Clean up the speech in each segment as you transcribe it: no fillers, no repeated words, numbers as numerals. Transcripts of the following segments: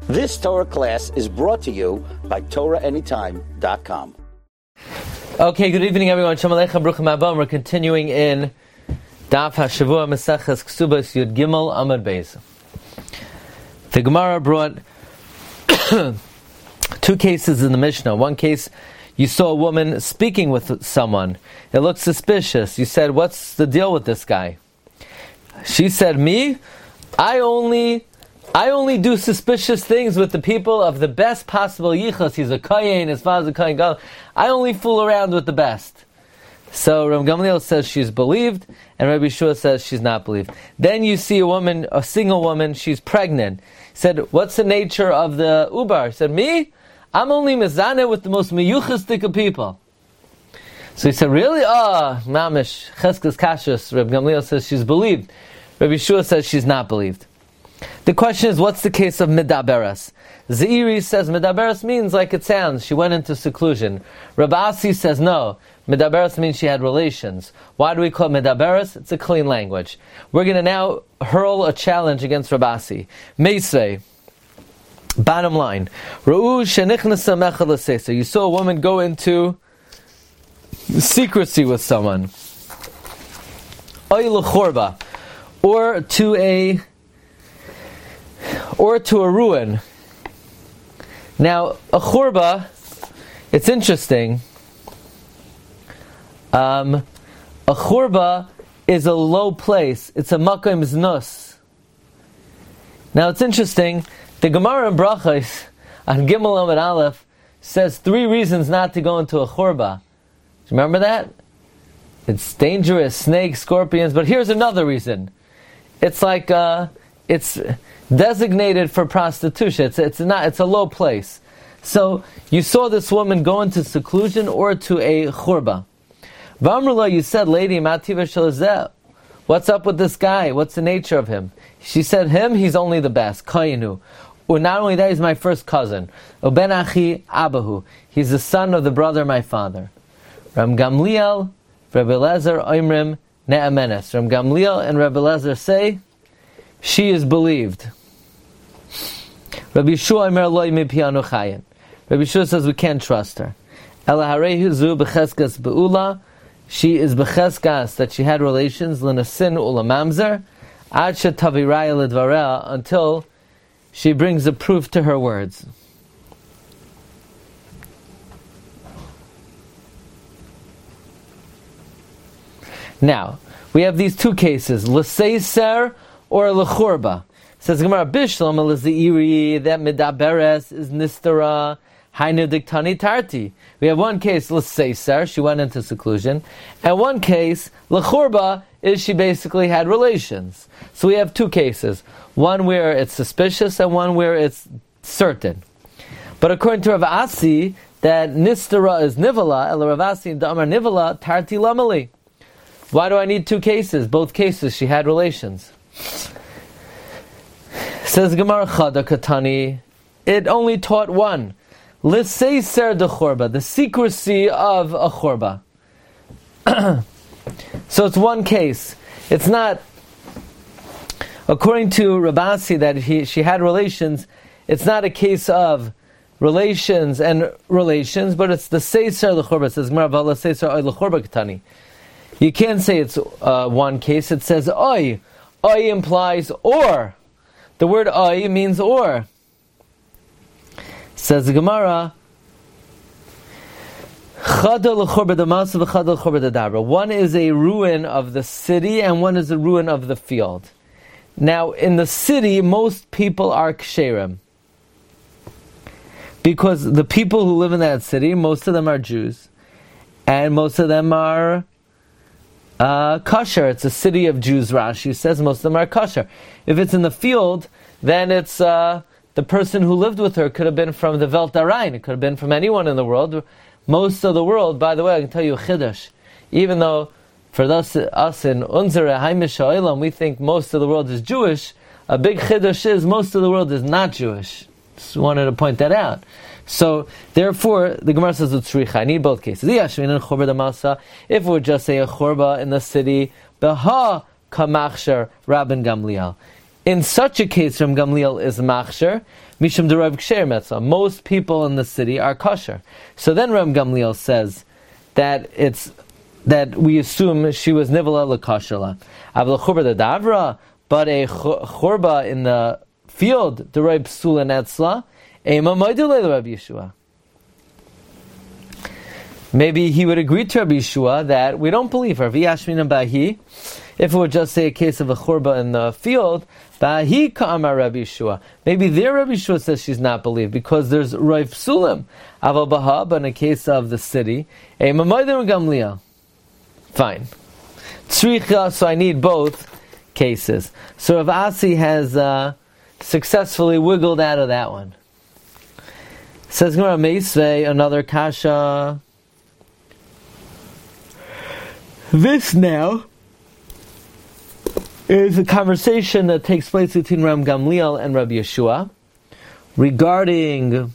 This Torah class is brought to you by TorahAnytime.com. Okay, good evening everyone. Shalom Aleichem, Bruchim Abam. We're continuing in Daf HaShavua Maseches Ksubas Yud Gimel Amud Beis. The Gemara brought two cases in the Mishnah. One case, you saw a woman speaking with someone. It looked suspicious. You said, what's the deal with this guy? She said, me? I only do suspicious things with the people of the best possible yichus. He's a kohen, his father's a kohen gadol. I only fool around with the best. So Rav Gamliel says she's believed, and Rabbi Yeshua says she's not believed. Then you see a woman, a single woman, she's pregnant. He said, what's the nature of the ubar? He said, me? I'm only mezaneh with the most meyuchastic of people. So he said, really? Mamish, cheskes kashus. Rabbi Gamliel says she's believed. Rabbi Yeshua says she's not believed. The question is, what's the case of Midaberes? Zeiri says Midaberes means like it sounds. She went into seclusion. Rabbi Asi says no. Midaberes means she had relations. Why do we call it Midaberes? It's a clean language. We're going to now hurl a challenge against Rabbi Asi. Meisei. Bottom line. Ra'u shenichnasa mechad l'seisa. You saw a woman go into secrecy with someone. Oy l'chorba. Or to a ruin. Now, a churba, it's interesting. A churba is a low place. It's a makom znus. Now, it's interesting. The Gemara in Brachos on Gimel Amud Aleph says 3 reasons not to go into a churba. Do you remember that? It's dangerous, snakes, scorpions. But here's another reason. It's like it's designated for prostitution. It's a low place. So you saw this woman go into seclusion or to a churba. V'amrula, you said, lady, mativa shalazeh. What's up with this guy? What's the nature of him? She said, him, he's only the best. Kayinu. Or not only that, he's my first cousin. Uben achi abahu. He's the son of the brother of my father. Ram Gamliel, Rabbi Elazar, Oimrim, Ne'amenes. Ram Gamliel and Rabbi Elazar say, she is believed. Rabbi Yeshua Omer loy mipianu chayin. Rabbi Yeshua says we can't trust her. Ela harehu zu b'cheskas be'ula. She is b'cheskas that she had relations l'nasin ula mamzer ad shetaviraya ledvarea until she brings a proof to her words. Now, we have these two cases, l'seiser or l'churba. Says Gemara, Bishlam l'zeiri, that midaberes is nistara, hainu diktani tarti. We have one case, l'seiser, she went into seclusion, and one case, l'churba, is she basically had relations. So we have two cases, one where it's suspicious and one where it's certain. But according to Rav Asi, that nistara is nivala, el Rav Asi da'amar nivala, tarti lamali. Why do I need two cases? Both cases, she had relations. Says Gemara Chada Katani, it only taught one. L'seiser de chorba, the secrecy of a chorba. So it's one case. It's not, according to Rabbi Asi, that she had relations, it's not a case of relations and relations, but it's the seiser l'chorba. It says Gemara Vala seiser oy l'chorba Katani. You can't say it's one case. It says oy. Oy implies or. The word oy means or. Says the Gemara, one is a ruin of the city and one is a ruin of the field. Now, in the city, most people are ksherim. Because the people who live in that city, most of them are Jews. And most of them are kosher. It's a city of Jews, Rashi says most of them are kosher. If it's in the field, then it's the person who lived with her could have been from the Welt Arain. It could have been from anyone in the world. Most of the world, by the way, I can tell you a chiddush. Even though for us in Unzere Haimish Ha'olam, we think most of the world is Jewish, a big chiddush is most of the world is not Jewish. Just wanted to point that out. So, therefore, the Gemara says utzricha. I need both cases. If we would just say a chorba in the city, beha kamachsher Rabban Gamliel. In such a case, Rabban Gamliel is machsher. Mishum de Rav Ksher Metzah. Most people in the city are kosher. So then Rav Gamliel says that we assume she was nivala l'kosherla. Avla churba de davra, but a churba in the field, the Rav Psula Netzla, ema moidele Rav Yeshua. Maybe he would agree to Rabbi Yeshua that we don't believe her. V'yashmina bahi. If it would just say a case of a churba in the field, bahi ka'amar Rabbi Yeshua. Maybe there Rabbi Yeshua says she's not believed because there's Rav Psulim. Aval baha, but in a case of the city, ema moidele Gamliel. Fine. Tzricha, so I need both cases. So Rav Asi has successfully wiggled out of that one. Says Gemara Meisvei, another kasha. This now is a conversation that takes place between Rav Gamliel and Rabbi Yeshua regarding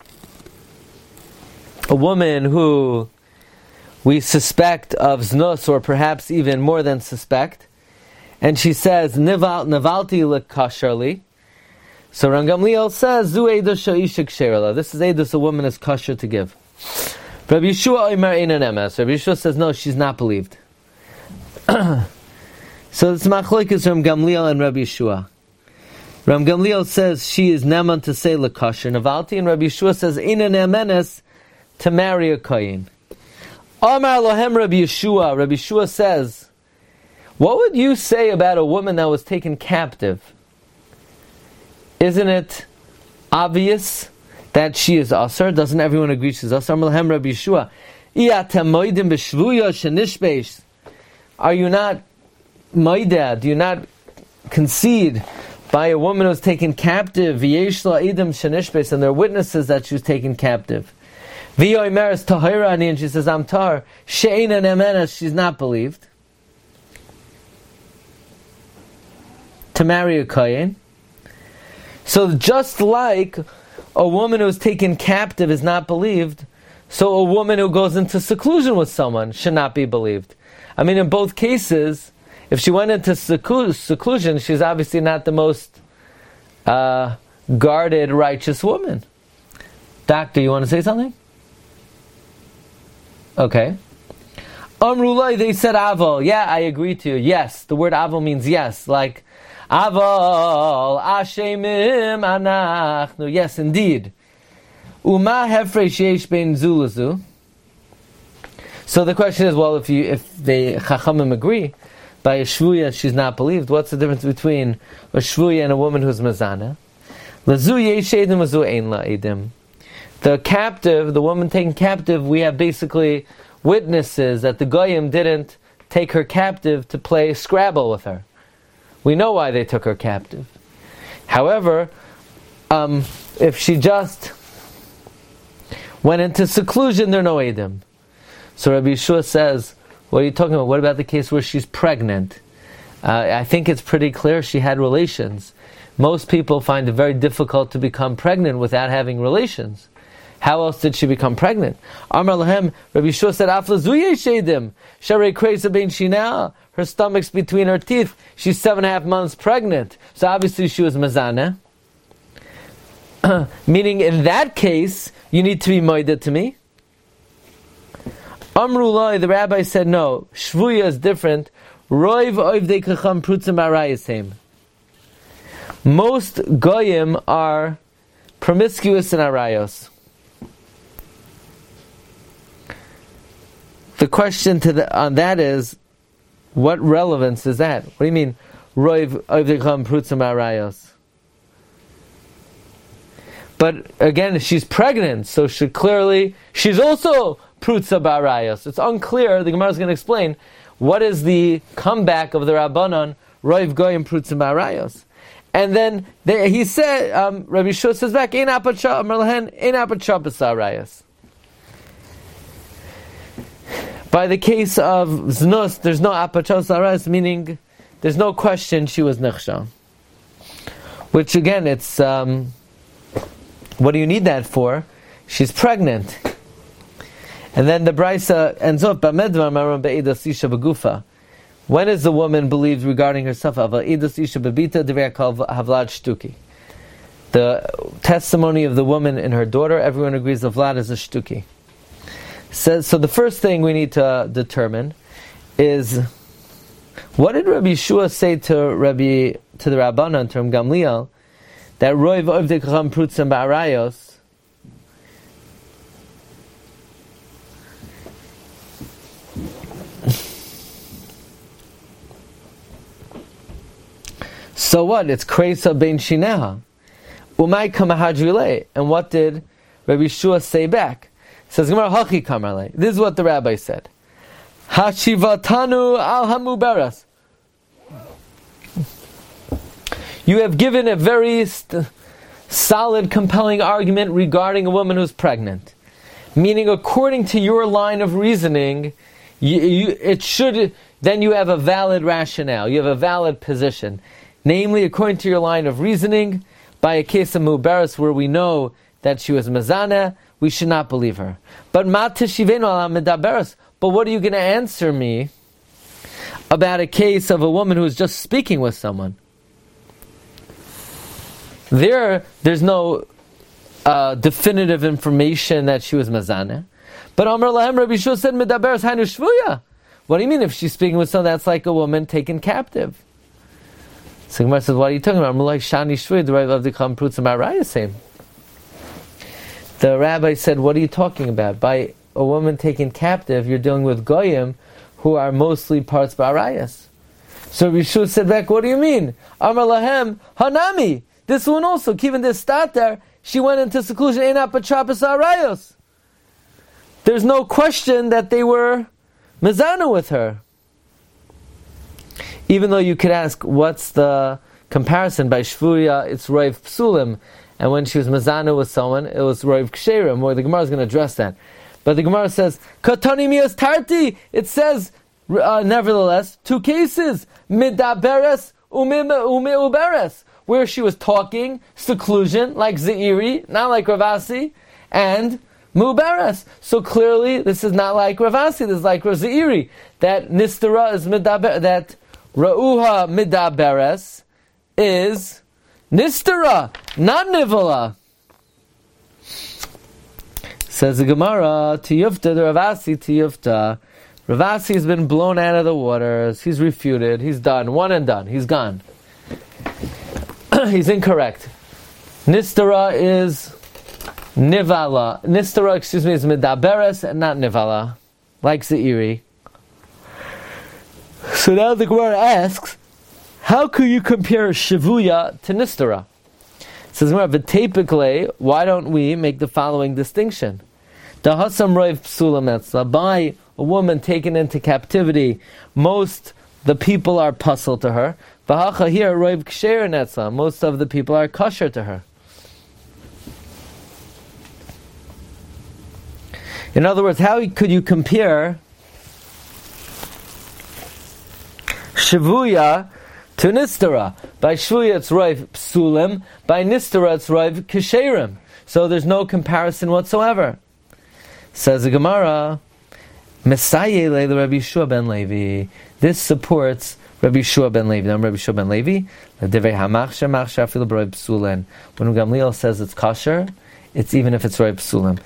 a woman who we suspect of znus, or perhaps even more than suspect, and she says, Nivalti l'kasherli. So Rav Gamliel says, Zu edus sha'isha ksherla. This is edus a woman is kosher to give. Rabbi Yeshua omer einan emes. Rabbi Yeshua says, no, she's not believed. So it's machlokes Rav Gamliel and Rabbi Yeshua. Rav Gamliel says she is neman to say l'kasher Nivalti, and Rabbi Yeshua says, einan emenes to marry a kohen. Amar lohem Rabbi Yeshua. Rabbi Yeshua says, what would you say about a woman that was taken captive? Isn't it obvious that she is asar? Doesn't everyone agree she's asar? Amar lohem Rabbi Yeshua. Are you not maida? Do you not concede by a woman who was taken captive? And there are witnesses that she was taken captive. And she says, I'm tar. She's not believed. To marry a kohen. So just like a woman who is taken captive is not believed, so a woman who goes into seclusion with someone should not be believed. I mean, in both cases, if she went into seclusion, she's obviously not the most guarded, righteous woman. Doctor, you want to say something? Okay. Amrulai, they said aval. Yeah, I agree to you. Yes, the word aval means yes. Like, aval, ashemim, anachnu. Yes, indeed. Uma hefresh yesh bein zulazu. So the question is, well, if the Chachamim agree, by a shvuya she's not believed, what's the difference between a shvuya and a woman who's mazana? Lazu yesh edim, lazu ein la edim. The captive, the woman taken captive, we have basically witnesses that the Goyim didn't take her captive to play Scrabble with her. We know why they took her captive. However, if she just went into seclusion, there are no edim. So Rabbi Yeshua says, what are you talking about? What about the case where she's pregnant? I think it's pretty clear she had relations. Most people find it very difficult to become pregnant without having relations. How else did she become pregnant? Amar lahem, Rabbi Yeshua said, Afla zuye shedim, sharei kreisa bein shina, her stomach's between her teeth, she's 7.5 months pregnant. So obviously she was mazana. Meaning in that case, you need to be moided to me. Amrulai, the rabbi said, no, shvuya is different. Roiv oivdei kacham prutzim arayasem. Most goyim are promiscuous in arayos. The question on that is, what relevance is that? What do you mean, roiv oivdei kacham prutzim arayos? But again, she's pregnant, so she's also prutza barayos. It's unclear. The Gemara is going to explain what is the comeback of the Rabbanon roiv goyim prutza barayos. And then he said, Rabbi Yeshua says back, ein apacha merlahen ein apacha b'sarayos. By the case of znus, there's no apacha b'sarayos, meaning there's no question she was nechsha. Which again, it's what do you need that for? She's pregnant. And then the Brisa ends up, when is the woman believed regarding herself? the testimony of the woman and her daughter, everyone agrees the Vlad is a shtuki. So the first thing we need to determine is, what did Rabbi Yeshua say to the Rabbanan, to Gamliel, that Roiv Ovdei Chacham Prutzim Ba'arayos, so what? It's Kreisa Ben Shineha. Umay Kamahadrile. And what did Rabbi Yeshua say back? Says Gemara, Hachi Kamarle. This is what the rabbi said. Hashivatanu al hamuberas. You have given a very solid, compelling argument regarding a woman who's pregnant. Meaning, according to your line of reasoning, then you have a valid rationale. You have a valid position. Namely, according to your line of reasoning, by a case of Mubaras where we know that she was Mazana, we should not believe her. But what are you going to answer me about a case of a woman who's just speaking with someone? There's no definitive information that she was Mazana. But Amar Lahem, Rabbi Yeshua said, Medaberes hainu shvuya. What do you mean if she's speaking with someone that's like a woman taken captive? So Gemara says, what are you talking about? Like Shani Shvuya, the Rav of the Chacham Prutzim Ba'arayos same. The rabbi said, what are you talking about? By a woman taken captive, you're dealing with goyim who are mostly parts Ba'arayos. So Yeshua said back, what do you mean? Amar Lahem, Hanami. This one also, given this starter, she went into seclusion, Einat B'Trapas Arayos. There's no question that they were mezana with her. Even though you could ask, what's the comparison? By Shvuya, it's Roiv Psulim, and when she was mezana with someone, it was Roiv Ksherim, or the Gemara is going to address that. But the Gemara says, Katani Mias Tarti, it says, nevertheless, two cases, Midaberes Uberes, where she was talking, seclusion, like Zeiri, not like Ravasi, and Muberes. So clearly, this is not like Ravasi, this is like Zeiri. That Nistara is Midaber, that Ra'uha Midaberes is Nistara, not Nivala. Says the Gemara, Tiyufta, the Ravasi, Tiyufta. Ravasi has been blown out of the waters, he's refuted, he's done, one and done, he's gone. He's incorrect. Nistara is Nivala. Nistara, is Midaberes and not Nivala, like Zeiri. So now the Gemara asks, how could you compare Shavuya to Nistara? It says Gemara, V'tepikle, why don't we make the following distinction? The Hasam Roiv Psulam Etzla, by a woman taken into captivity, the people are puzzled to her. V'hacha here, Roiv Ksher Netzla, most of the people are kosher to her. In other words, how could you compare Shavuya to Nistara? By Shavuya it's Roiv Psulim, by Nistara it's Roiv Ksherim. So there's no comparison whatsoever. Says the Gemara, Messiah le Rabbi Yeshua ben Levi. This supports Rabbi Yeshua ben Levi. Now Rabbi Yeshua ben Levi, when Gamliel says it's kosher, it's even if it's Roiv Psulim.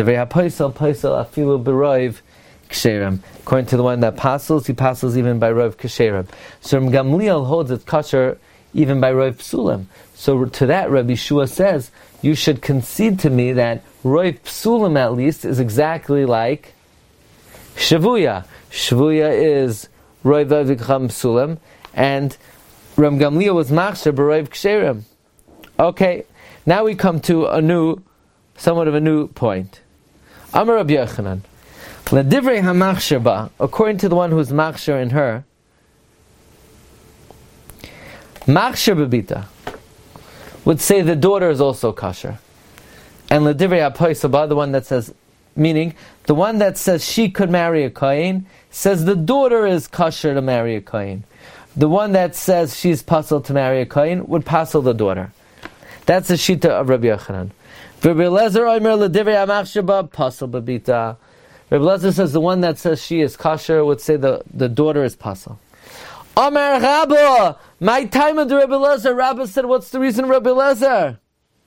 According to the one that passes, he passes even by Roiv Ksherim. So Gamliel holds it's kosher even by Roiv Psulim. So to that, Rabbi Yeshua says, you should concede to me that Roiv Psulim at least is exactly like Shavuya. Shavuya is Roiv Chacham Psulim, and Ram Gamliel was Machsher B'Roiv Ksherim. Okay, now we come to somewhat of a new point. Amar Rabbi Yochanan, L'divrei HaMachsher ba, according to the one who's Machsher in her, Machsher B'Bita would say the daughter is also kosher. And L'divrei HaPoisa ba, the one that says, meaning the one that says she could marry a kohen, says the daughter is kosher to marry a kohen. The one that says she's puzzled to marry a kohen would puzzle the daughter. That's the shita of Rabbi Yochanan. Rabbi Lezer Omer L'divrei HaMachsher ba puzzle b'bita. Rabbi Lezer says the one that says she is kosher would say the daughter is puzzle. Amar Rabba, my time of the Rabbi Lezer. Rabba said, what's the reason, Rabbi Lezer?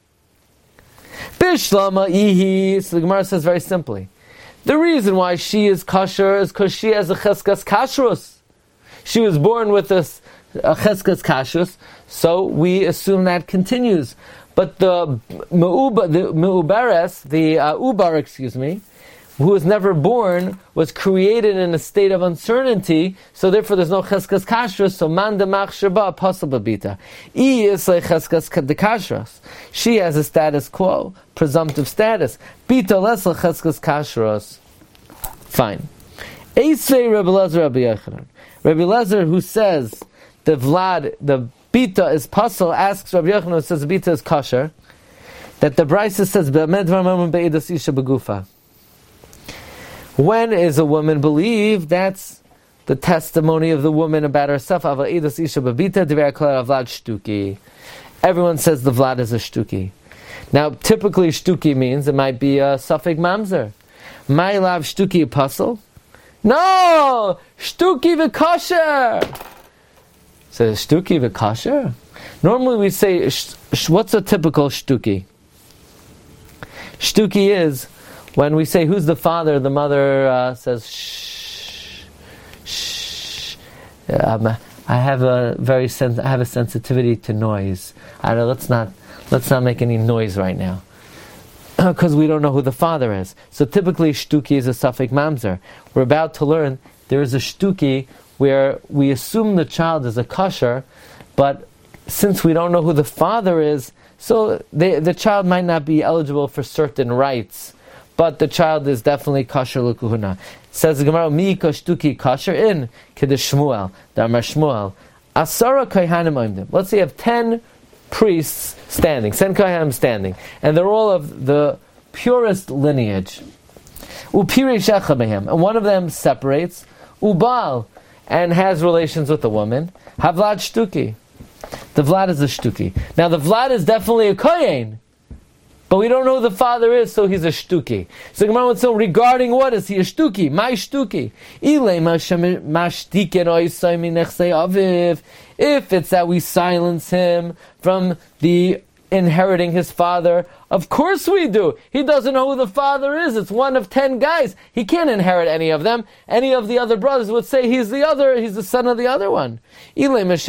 Bishlama ihi. So the Gemara says very simply, the reason why she is kosher is because she has a cheskas kashrus. She was born with a cheskas kashrus, so we assume that continues. But the ubar, who was never born, was created in a state of uncertainty, so therefore there's no cheskas kashrus, so man demach sheba pasal babita. Is like cheskas kashrus. She has a status quo, presumptive status. Bita less cheskas kashrus. Fine. Eisei Rabbi Lezer Rabbi Yochanan. Rabbi Lezer, who says the bita is pasal, asks Rabbi Yochanan, who says the bita is kosher, that the Brisa says be'amed v'amam be'edas isha begufa. When is a woman believed? That's the testimony of the woman about herself. Everyone says the vlad is a shtuki. Now, typically shtuki means it might be a suffix mamzer. My love shtuki apostle? No! Shtuki v'kosher! So shtuki v'kosher? Normally we say, what's a typical shtuki? Shtuki is when we say, who's the father? The mother says, shh, shh. I have a sensitivity to noise. Let's not make any noise right now, because we don't know who the father is. So typically, shtuki is a suffix mamzer. We're about to learn there is a shtuki where we assume the child is a kosher, but since we don't know who the father is, so the child might not be eligible for certain rights. But the child is definitely kosher l'kuhuna. Says the Gemara, mi kashtuki kosher in Kiddush Shmuel, Damar Shmuel. Asara kaihanim oimdim. Let's say you have 10 priests standing, 10 kaihanim standing, and they're all of the purest lineage. Upiri shecha behem, and one of them separates, ubal, and has relations with a woman. Havlad shtuki. The vlad is a shtuki. Now the vlad is definitely a kohen, but we don't know who the father is, so he's a shtuki. So Gemara would say, regarding what is he a shtuki? My shtuki. If it's that we silence him from the inheriting his father, of course we do. He doesn't know who the father is. It's one of 10 guys. He can't inherit any of them. Any of the other brothers would say he's the son of the other one. It's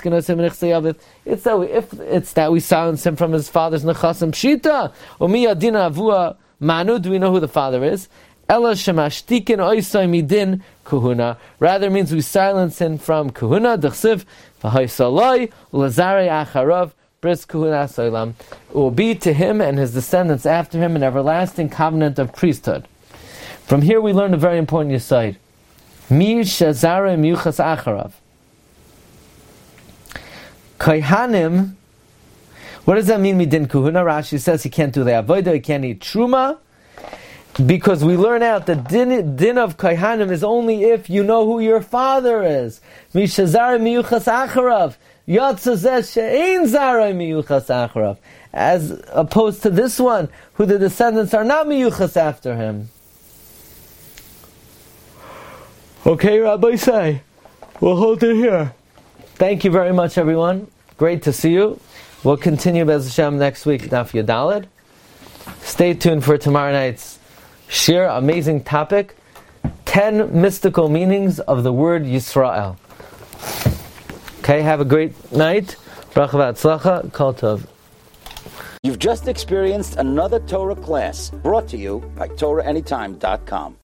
that we silence him from his father's nechasim pshita. Umiyadina avua manu. Do we know who the father is? Ela shemashtikin oisai midin kuhuna. Rather means we silence him from kuhuna. D'chsiv v'haisaloi lazarei acharav. Bris kuhuna soilam. It will be to him and his descendants after him an everlasting covenant of priesthood. From here we learn a very important yesod. Mi shazare miyuchas acharav. Kohanim. What does that mean? Midin kuhuna. Rashi says he can't do the avodah, he can't eat truma, because we learn out the din of kohanim is only if you know who your father is. Mi shazare miyuchas acharav. As opposed to this one, who the descendants are not miyuchas after him. Okay, Rabbi say, we'll hold it here. Thank you very much, everyone. Great to see you. We'll continue Bez Hashem next week, Daf Yadaled. Stay tuned for tomorrow night's shir, amazing topic, 10 mystical meanings of the word Yisrael. Okay, have a great night. Bracha v'atzlacha. Kol tov. You've just experienced another Torah class brought to you by TorahAnytime.com.